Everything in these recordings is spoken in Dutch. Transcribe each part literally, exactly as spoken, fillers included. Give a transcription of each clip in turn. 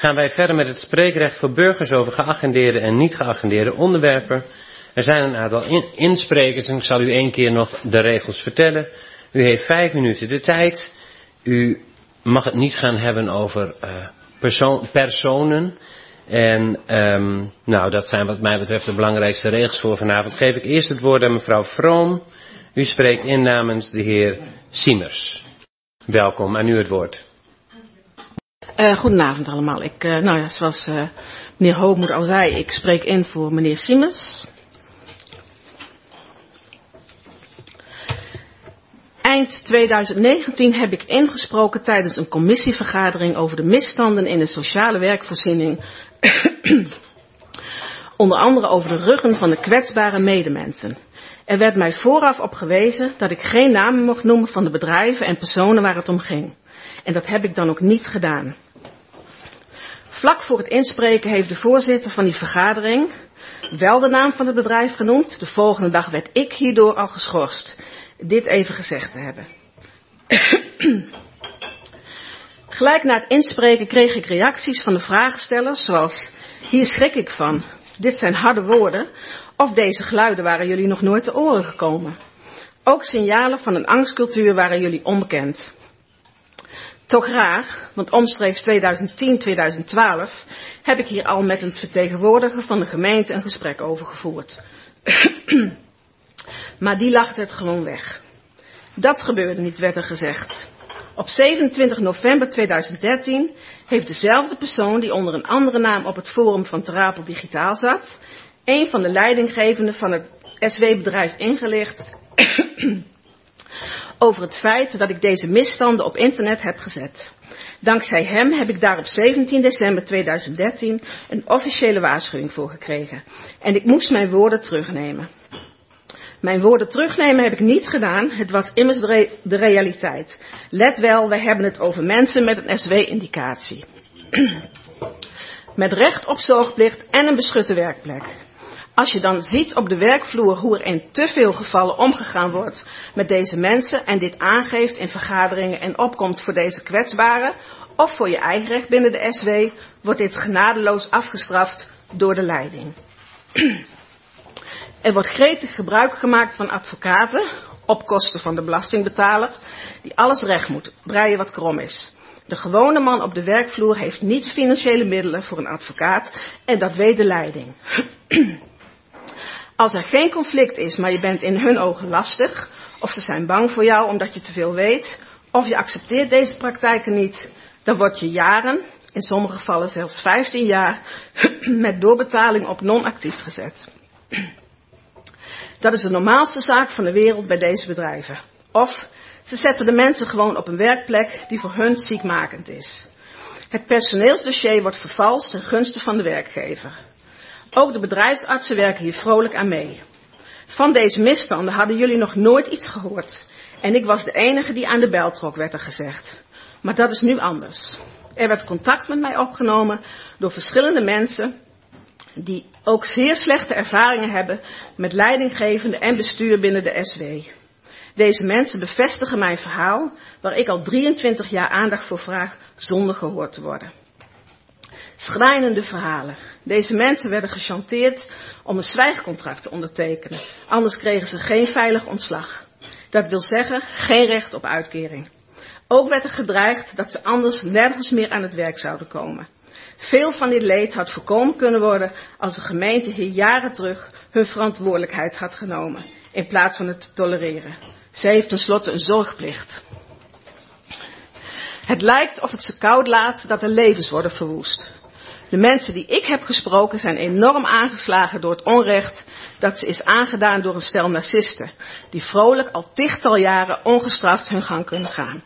gaan wij verder met het spreekrecht voor burgers over geagendeerde en niet geagendeerde onderwerpen. Er zijn een aantal in, insprekers en ik zal u één keer nog de regels vertellen. U heeft vijf minuten de tijd. U mag het niet gaan hebben over uh, perso- personen. En um, nou, dat zijn wat mij betreft de belangrijkste regels voor vanavond. Geef ik eerst het woord aan mevrouw Vroom. U spreekt in namens de heer Siemers. Welkom, aan u het woord. Uh, goedenavond allemaal. Ik, uh, nou ja, zoals uh, meneer Hoogmoed al zei, ik spreek in voor meneer Siemers. Eind tweeduizend negentien heb ik ingesproken tijdens een commissievergadering over de misstanden in de sociale werkvoorziening. Onder andere over de ruggen van de kwetsbare medemensen. Er werd mij vooraf op gewezen dat ik geen namen mocht noemen van de bedrijven en personen waar het om ging. En dat heb ik dan ook niet gedaan. Vlak voor het inspreken heeft de voorzitter van die vergadering wel de naam van het bedrijf genoemd. De volgende dag werd ik hierdoor al geschorst. Dit even gezegd te hebben. Gelijk na het inspreken kreeg ik reacties van de vraagstellers zoals: hier schrik ik van, dit zijn harde woorden, of deze geluiden waren jullie nog nooit te oren gekomen. Ook signalen van een angstcultuur waren jullie onbekend. Toch raar, want omstreeks tweeduizend tien tweeduizend twaalf heb ik hier al met een vertegenwoordiger van de gemeente een gesprek over gevoerd. Maar die lachte het gewoon weg. Dat gebeurde niet, werd er gezegd. Op zevenentwintig november tweeduizend dertien heeft dezelfde persoon die onder een andere naam op het forum van Ter Apel Digitaal zat, een van de leidinggevenden van het S W-bedrijf ingelicht over het feit dat ik deze misstanden op internet heb gezet. Dankzij hem heb ik daar op zeventien december tweeduizend dertien een officiële waarschuwing voor gekregen. En ik moest mijn woorden terugnemen. Mijn woorden terugnemen heb ik niet gedaan, het was immers de, re- de realiteit. Let wel, wij hebben het over mensen met een S W-indicatie. Met recht op zorgplicht en een beschutte werkplek. Als je dan ziet op de werkvloer hoe er in te veel gevallen omgegaan wordt met deze mensen en dit aangeeft in vergaderingen en opkomt voor deze kwetsbaren of voor je eigen recht binnen de S W, wordt dit genadeloos afgestraft door de leiding. Er wordt gretig gebruik gemaakt van advocaten, op kosten van de belastingbetaler, die alles recht moet, breien wat krom is. De gewone man op de werkvloer heeft niet financiële middelen voor een advocaat en dat weet de leiding. Als er geen conflict is, maar je bent in hun ogen lastig, of ze zijn bang voor jou omdat je te veel weet, of je accepteert deze praktijken niet, dan word je jaren, in sommige gevallen zelfs vijftien jaar, met doorbetaling op non-actief gezet. Dat is de normaalste zaak van de wereld bij deze bedrijven. Of ze zetten de mensen gewoon op een werkplek die voor hun ziekmakend is. Het personeelsdossier wordt vervalst ten gunste van de werkgever. Ook de bedrijfsartsen werken hier vrolijk aan mee. Van deze misstanden hadden jullie nog nooit iets gehoord. En ik was de enige die aan de bel trok, werd er gezegd. Maar dat is nu anders. Er werd contact met mij opgenomen door verschillende mensen die ook zeer slechte ervaringen hebben met leidinggevende en bestuur binnen de S W. Deze mensen bevestigen mijn verhaal, waar ik al drieëntwintig jaar aandacht voor vraag, zonder gehoord te worden. Schrijnende verhalen. Deze mensen werden gechanteerd om een zwijgcontract te ondertekenen. Anders kregen ze geen veilig ontslag. Dat wil zeggen, geen recht op uitkering. Ook werd er gedreigd dat ze anders nergens meer aan het werk zouden komen. Veel van dit leed had voorkomen kunnen worden als de gemeente hier jaren terug hun verantwoordelijkheid had genomen, in plaats van het te tolereren. Zij heeft tenslotte een zorgplicht. Het lijkt of het ze koud laat dat er levens worden verwoest. De mensen die ik heb gesproken zijn enorm aangeslagen door het onrecht dat ze is aangedaan door een stel narcisten, die vrolijk al tiental jaren ongestraft hun gang kunnen gaan.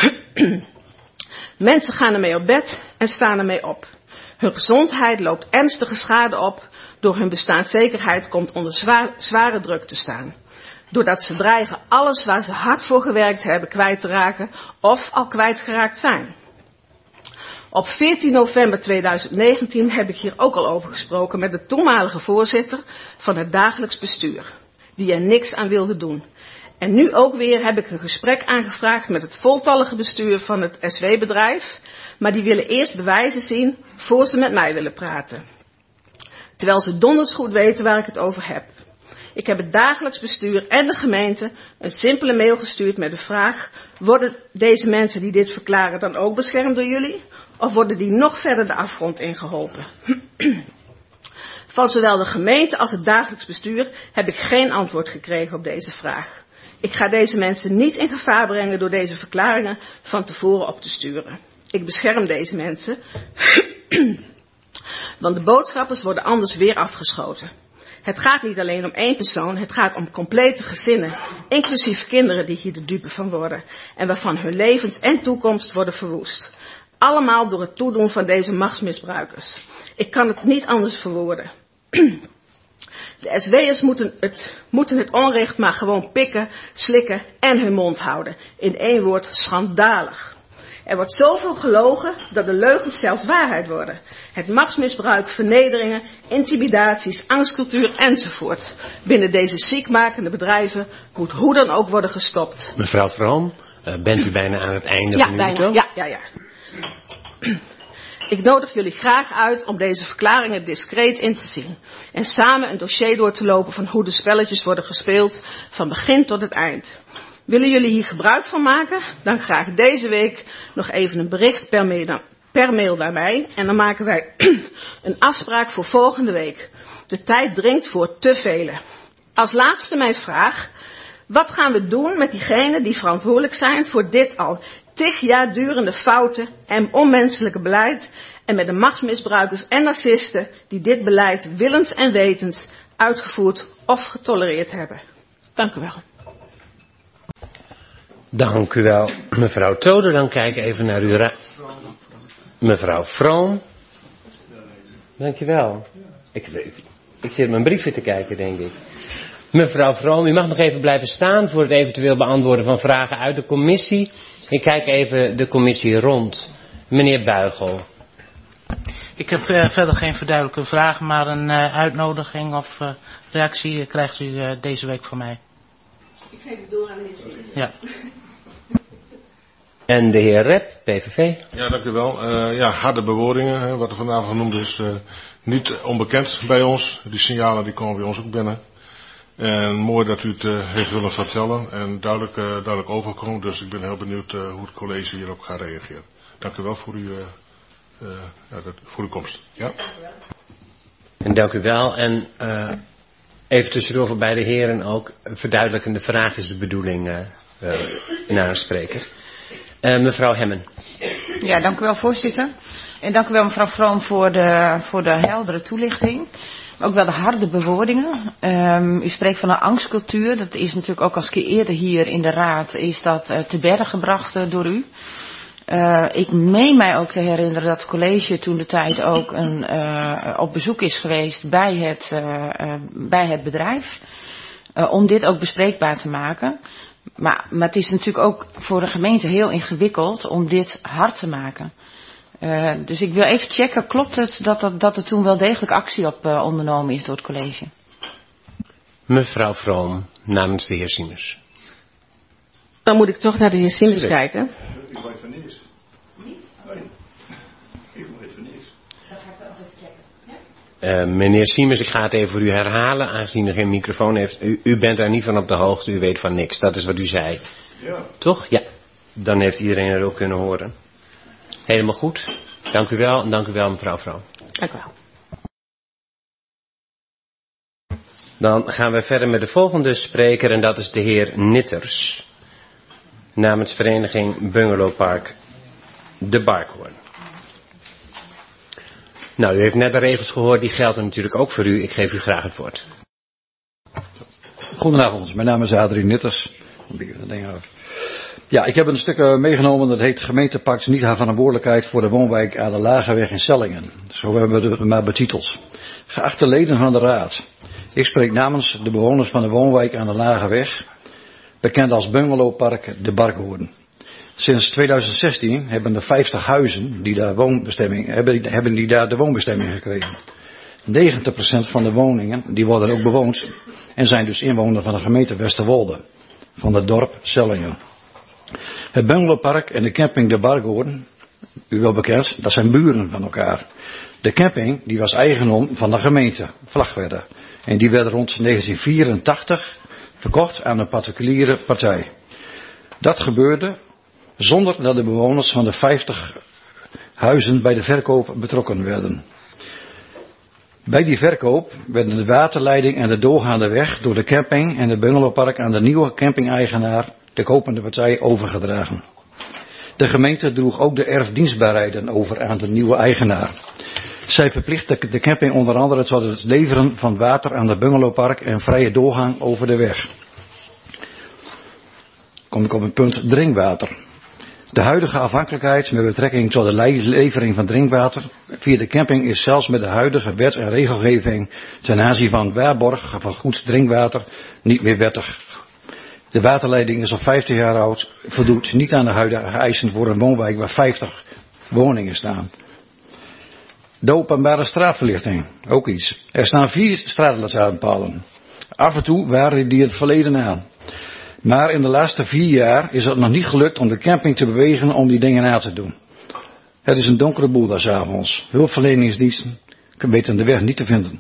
Mensen gaan ermee op bed en staan ermee op. Hun gezondheid loopt ernstige schade op, door hun bestaanszekerheid komt onder zwaar, zware druk te staan. Doordat ze dreigen alles waar ze hard voor gewerkt hebben kwijt te raken of al kwijtgeraakt zijn. Op veertien november tweeduizend negentien heb ik hier ook al over gesproken met de toenmalige voorzitter van het dagelijks bestuur, die er niks aan wilde doen. En nu ook weer heb ik een gesprek aangevraagd met het voltallige bestuur van het S W-bedrijf, maar die willen eerst bewijzen zien voor ze met mij willen praten. Terwijl ze donders goed weten waar ik het over heb. Ik heb het dagelijks bestuur en de gemeente een simpele mail gestuurd met de vraag: worden deze mensen die dit verklaren dan ook beschermd door jullie? Of worden die nog verder de afgrond ingeholpen? Van zowel de gemeente als het dagelijks bestuur heb ik geen antwoord gekregen op deze vraag. Ik ga deze mensen niet in gevaar brengen door deze verklaringen van tevoren op te sturen. Ik bescherm deze mensen, want de boodschappers worden anders weer afgeschoten. Het gaat niet alleen om één persoon, het gaat om complete gezinnen, inclusief kinderen die hier de dupe van worden en waarvan hun levens en toekomst worden verwoest. Allemaal door het toedoen van deze machtsmisbruikers. Ik kan het niet anders verwoorden. De S W'ers moeten het, moeten het onrecht maar gewoon pikken, slikken en hun mond houden. In één woord, schandalig. Er wordt zoveel gelogen dat de leugens zelfs waarheid worden. Het machtsmisbruik, vernederingen, intimidaties, angstcultuur enzovoort. Binnen deze ziekmakende bedrijven moet hoe dan ook worden gestopt. Mevrouw Vroom, uh, bent u bijna aan het einde ja, van uw bijna. betoog? Ja, ja, ja. Ik nodig jullie graag uit om deze verklaringen discreet in te zien. En samen een dossier door te lopen van hoe de spelletjes worden gespeeld van begin tot het eind. Willen jullie hier gebruik van maken? Dan graag deze week nog even een bericht per mail, per mail naar mij. En dan maken wij een afspraak voor volgende week. De tijd dringt voor te velen. Als laatste mijn vraag. Wat gaan we doen met diegenen die verantwoordelijk zijn voor dit al tig jaar durende fouten en onmenselijke beleid en met de machtsmisbruikers en narcisten die dit beleid willens en wetens uitgevoerd of getolereerd hebben? Dank u wel. Dank u wel, mevrouw Toder. Dan kijk ik even naar uw ra- mevrouw Vroom. Dank je wel. Ik, ik, ik zit mijn briefje te kijken, denk ik. Mevrouw Vroom, u mag nog even blijven staan voor het eventueel beantwoorden van vragen uit de commissie. Ik kijk even de commissie rond. Meneer Buigel. Ik heb uh, verder geen verduidelijkende vragen, maar een uh, uitnodiging of uh, reactie krijgt u uh, deze week van mij. Ik geef het door aan de heer Siemens. Ja. En de heer Rep, P V V. Ja, dank u wel. Uh, ja, harde bewoordingen, hè, wat er vanavond genoemd is, uh, niet onbekend bij ons. Die signalen die komen bij ons ook binnen. En mooi dat u het uh, heeft willen vertellen en duidelijk, uh, duidelijk overkomen. Dus ik ben heel benieuwd uh, hoe het college hierop gaat reageren. Dank u wel voor uw, uh, uh, ja, dat, voor uw komst. Ja? En dank u wel. En uh, even tussendoor voor beide heren ook. Een verduidelijkende vraag is de bedoeling uh, uh, naar een spreker. Uh, mevrouw Hemmen. Ja, dank u wel, voorzitter. En dank u wel, mevrouw Vroom, voor de, voor de heldere toelichting. Ook wel de harde bewoordingen. Um, u spreekt van een angstcultuur. Dat is natuurlijk ook als keer eerder hier in de raad is dat uh, te berg gebracht uh, door u. Uh, ik meen mij ook te herinneren dat het college toen de tijd ook een, uh, op bezoek is geweest bij het, uh, uh, bij het bedrijf. Uh, om dit ook bespreekbaar te maken. Maar, maar het is natuurlijk ook voor de gemeente heel ingewikkeld om dit hard te maken. Uh, dus ik wil even checken, klopt het dat, dat, dat er toen wel degelijk actie op uh, ondernomen is door het college? Mevrouw Vroom, namens de heer Siemens. Dan moet ik toch naar de heer Siemens kijken. Ik weet van niks. Niet? Nee. Ik weet van niks. Dat ga ik wel even checken. Ja? Uh, meneer Siemens, ik ga het even voor u herhalen, aangezien u geen microfoon heeft. U, u bent daar niet van op de hoogte, u weet van niks. Dat is wat u zei. Ja. Toch? Ja. Dan heeft iedereen het ook kunnen horen. Helemaal goed. Dank u wel en dank u wel, mevrouw Vroom. Dank u wel. Dan gaan we verder met de volgende spreker en dat is de heer Nitters. Namens vereniging Bungalowpark De Barkhoorn. Nou, u heeft net de regels gehoord, die gelden natuurlijk ook voor u. Ik geef u graag het woord. Goedenavond, mijn naam is Adrie Nitters. Ja, ik heb een stuk meegenomen dat heet Gemeentepact niet haar verantwoordelijkheid voor de woonwijk aan de Lageweg in Sellingen. Zo hebben we het maar betiteld. Geachte leden van de Raad, ik spreek namens de bewoners van de woonwijk aan de Lageweg, bekend als Bungalowpark De Barkhoorn. Sinds tweeduizend zestien hebben er vijftig huizen die daar, woonbestemming, hebben, hebben die daar de woonbestemming gekregen. negentig procent van de woningen die worden ook bewoond en zijn dus inwoner van de gemeente Westerwolde, van het dorp Sellingen. Het Bungalowpark en de camping De Barkhoorn u wel bekend, dat zijn buren van elkaar. De camping die was eigendom van de gemeente Vlagtwedde. En die werd rond negentien vierentachtig verkocht aan een particuliere partij. Dat gebeurde zonder dat de bewoners van de vijftig huizen bij de verkoop betrokken werden. Bij die verkoop werden de waterleiding en de doorgaande weg door de camping en het bungalowpark aan de nieuwe camping-eigenaar, de kopende partij, overgedragen. De gemeente droeg ook de erfdienstbaarheden over aan de nieuwe eigenaar. Zij verplichtte de camping onder andere tot het leveren van water aan het bungalowpark en vrije doorgang over de weg. Kom ik op het punt drinkwater. De huidige afhankelijkheid met betrekking tot de levering van drinkwater via de camping is zelfs met de huidige wet en regelgeving ten aanzien van waarborg van goed drinkwater niet meer wettig. De waterleiding is al vijftig jaar oud, voldoet niet aan de huidige eisen voor een woonwijk waar vijftig woningen staan. De openbare straatverlichting, ook iets. Er staan vier straatlantaarnpalen. Af en toe waren die het verleden aan. Maar in de laatste vier jaar is het nog niet gelukt om de camping te bewegen om die dingen na te doen. Het is een donkere boel daar 's avonds. Hulpverleningsdiensten weten de weg niet te vinden.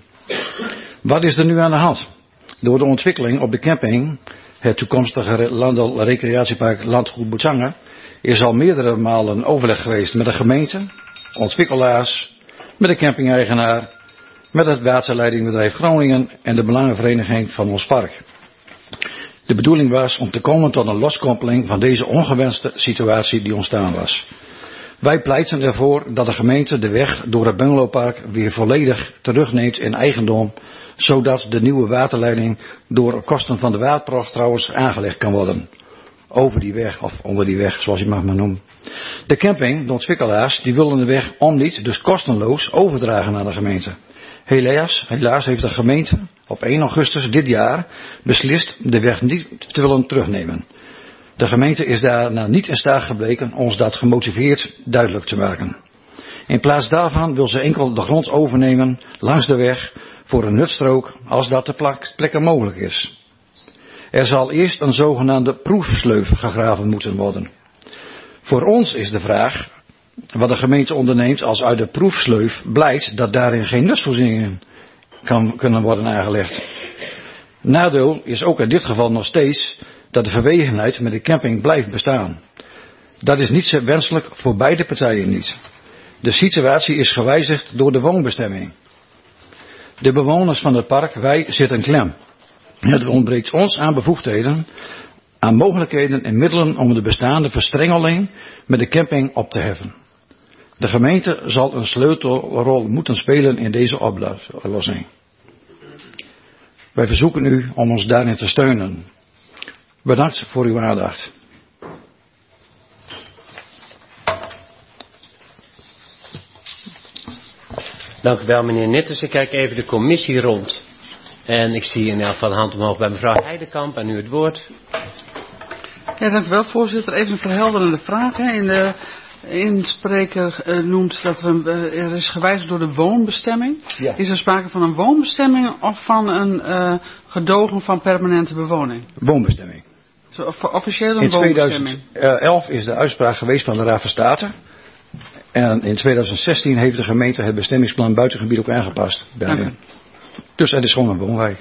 Wat is er nu aan de hand? Door de ontwikkeling op de camping, het toekomstige landel recreatiepark Landgoed Boetsange, is al meerdere malen overleg geweest met de gemeente, ontwikkelaars, met de camping-eigenaar, met het waterleidingbedrijf Groningen en de belangenvereniging van ons park. De bedoeling was om te komen tot een loskoppeling van deze ongewenste situatie die ontstaan was. Wij pleiten ervoor dat de gemeente de weg door het bungalowpark weer volledig terugneemt in eigendom, zodat de nieuwe waterleiding door kosten van de waterprof trouwens aangelegd kan worden. Over die weg, of onder die weg, zoals je het mag maar noemen. De camping, de ontwikkelaars, die willen de weg om niet, dus kostenloos, overdragen aan de gemeente. Helaas, helaas heeft de gemeente op één augustus dit jaar beslist de weg niet te willen terugnemen. De gemeente is daarna niet in staat gebleken ons dat gemotiveerd duidelijk te maken. In plaats daarvan wil ze enkel de grond overnemen langs de weg voor een nutstrook als dat ter plekke mogelijk is. Er zal eerst een zogenaamde proefsleuf gegraven moeten worden. Voor ons is de vraag wat de gemeente onderneemt als uit de proefsleuf blijkt dat daarin geen nutsvoorzieningen kan, kunnen worden aangelegd. Nadeel is ook in dit geval nog steeds dat de verwegenheid met de camping blijft bestaan. Dat is niet zo wenselijk voor beide partijen niet. De situatie is gewijzigd door de woonbestemming. De bewoners van het park, wij, zitten klem. Het ontbreekt ons aan bevoegdheden, aan mogelijkheden en middelen om de bestaande verstrengeling met de camping op te heffen. De gemeente zal een sleutelrol moeten spelen in deze oplossing. Wij verzoeken u om ons daarin te steunen. Bedankt voor uw aandacht. Dank u wel, meneer Nitters. Ik kijk even de commissie rond. En ik zie in elk geval de hand omhoog bij mevrouw Heidekamp. En nu het woord. Ja, dank u wel, voorzitter. Even een verhelderende vraag. Hè. In de inspreker uh, noemt dat er, een, uh, er is gewijzigd door de woonbestemming. Ja. Is er sprake van een woonbestemming of van een uh, gedogen van permanente bewoning? Woonbestemming. Zo, officieel een in woonbestemming. In tweeduizend elf is de uitspraak geweest van de Raad van State. En in tweeduizend zestien heeft de gemeente het bestemmingsplan buitengebied ook aangepast. Okay. Dus het is gewoon een woonwijk.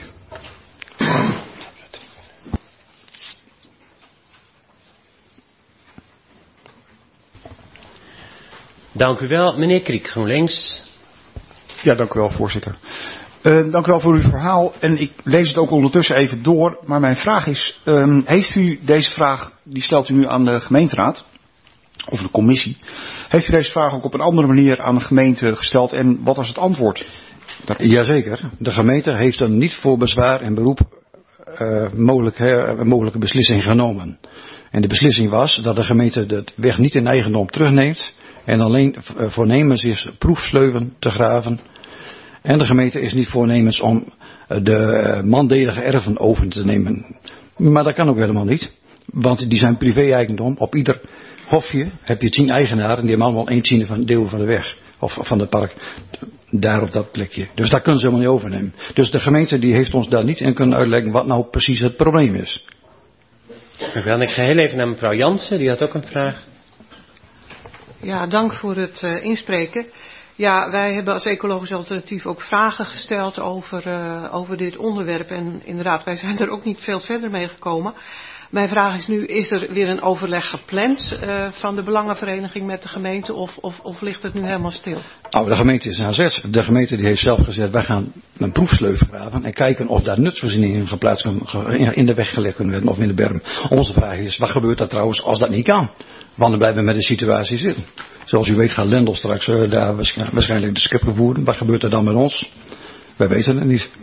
Dank u wel, meneer Kriek, GroenLinks. Ja, dank u wel, voorzitter. Uh, dank u wel voor uw verhaal. En ik lees het ook ondertussen even door. Maar mijn vraag is, um, heeft u deze vraag, die stelt u nu aan de gemeenteraad, of de commissie. Heeft u deze vraag ook op een andere manier aan de gemeente gesteld en wat was het antwoord? Jazeker. De gemeente heeft een niet voor bezwaar en beroep uh, mogelijke, uh, mogelijke beslissing genomen. En de beslissing was dat de gemeente de weg niet in eigendom terugneemt en alleen voornemens is proefsleuven te graven. En de gemeente is niet voornemens om de mandelige erven over te nemen. Maar dat kan ook helemaal niet. Want die zijn privé-eigendom. Op ieder hofje heb je tien eigenaren. En die hebben allemaal één tiende van het deel van de weg. Of van het park. Daar op dat plekje. Dus daar kunnen ze helemaal niet overnemen. Dus de gemeente die heeft ons daar niet in kunnen uitleggen wat nou precies het probleem is. Ik ga heel even naar mevrouw Jansen. Die had ook een vraag. Ja, dank voor het uh, inspreken. Ja, wij hebben als Ecologisch Alternatief ook vragen gesteld over, uh, over dit onderwerp. En inderdaad, wij zijn er ook niet veel verder mee gekomen. Mijn vraag is nu, is er weer een overleg gepland uh, van de Belangenvereniging met de gemeente of, of, of ligt het nu helemaal stil? Nou, de gemeente is aan zet. De gemeente die heeft zelf gezegd, wij gaan een proefsleuf graven en kijken of daar nutsvoorzieningen geplaatst in de weg gelegd kunnen worden of in de berm. Onze vraag is, wat gebeurt er trouwens als dat niet kan? Want dan blijven we met de situatie zitten. Zoals u weet gaat Lendel straks uh, daar waarschijnlijk de schip voeren. Wat gebeurt er dan met ons? Wij weten het niet.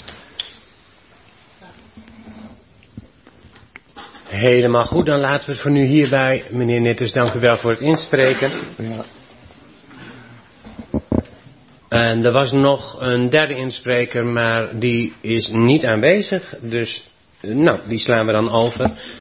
Helemaal goed, dan laten we het voor nu hierbij. Meneer Nitters, dank u wel voor het inspreken. Ja. En er was nog een derde inspreker, maar die is niet aanwezig. Dus, nou, die slaan we dan over.